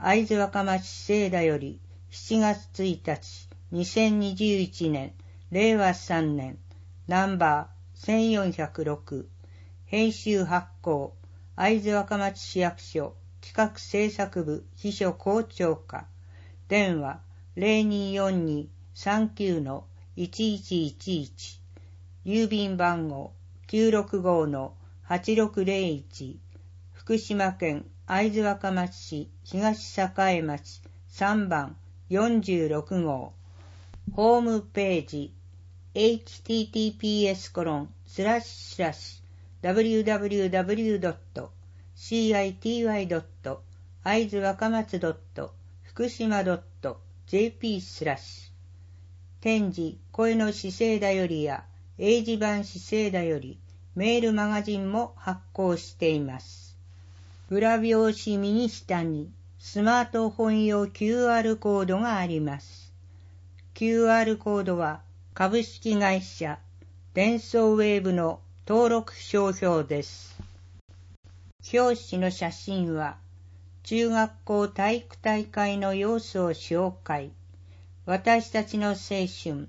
会津若松市清田より7月1日2021年令和3年ナンバー1406編集発行会津若松市役所企画制作部秘書校長課電話024239-1111郵便番号 965-8601 福島県会津若松市東栄町3番46号ホームページ https://www.city. 会津若松福島 .jp/ 展示声の資生だよりや英字版資生だよりメールマガジンも発行しています。裏表紙右下にスマートフォン用 QR コードがあります。QR コードは株式会社デンソーウェーブの登録商標です。表紙の写真は中学校体育大会の様子を紹介。私たちの青春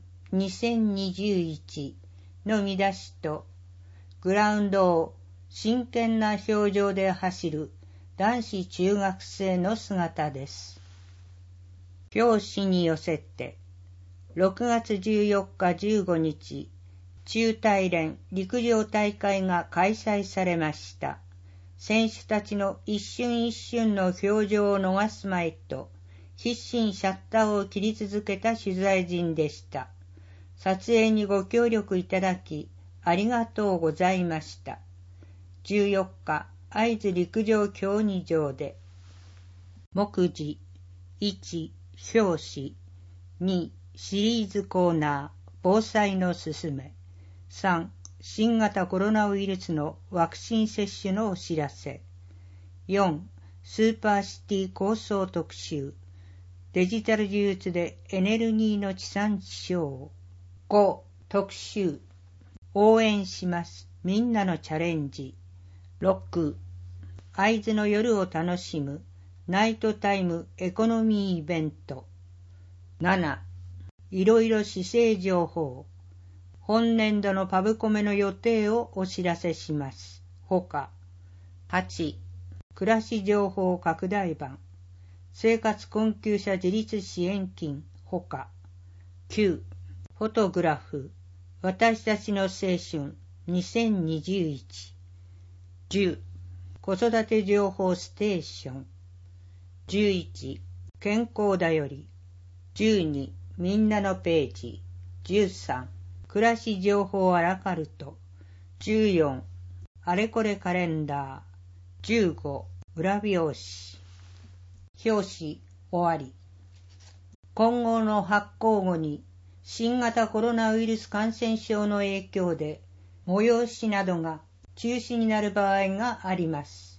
2021の見出しとグラウンドを真剣な表情で走る男子中学生の姿です。表紙に寄せて6月14日15日中大連陸上大会が開催されました。選手たちの一瞬一瞬の表情を逃すまいと必死にシャッターを切り続けた取材陣でした。撮影にご協力いただきありがとうございました。14日会津陸上競技場で目次1表紙2シリーズコーナー防災のすすめ3新型コロナウイルスのワクチン接種のお知らせ4スーパーシティ構想特集デジタル技術でエネルギーの地産地消5特集応援しますみんなのチャレンジ6会津の夜を楽しむナイトタイムエコノミーイベント7いろいろ市政情報本年度のパブコメの予定をお知らせします。ほか8暮らし情報拡大版生活困窮者自立支援金ほか9フォトグラフ私たちの青春2021 10子育て情報ステーション11健康だより12みんなのページ13暮らし情報アラカルト14あれこれカレンダー15裏表紙表紙終わり今後の発行後に新型コロナウイルス感染症の影響で催しなどが中止になる場合があります。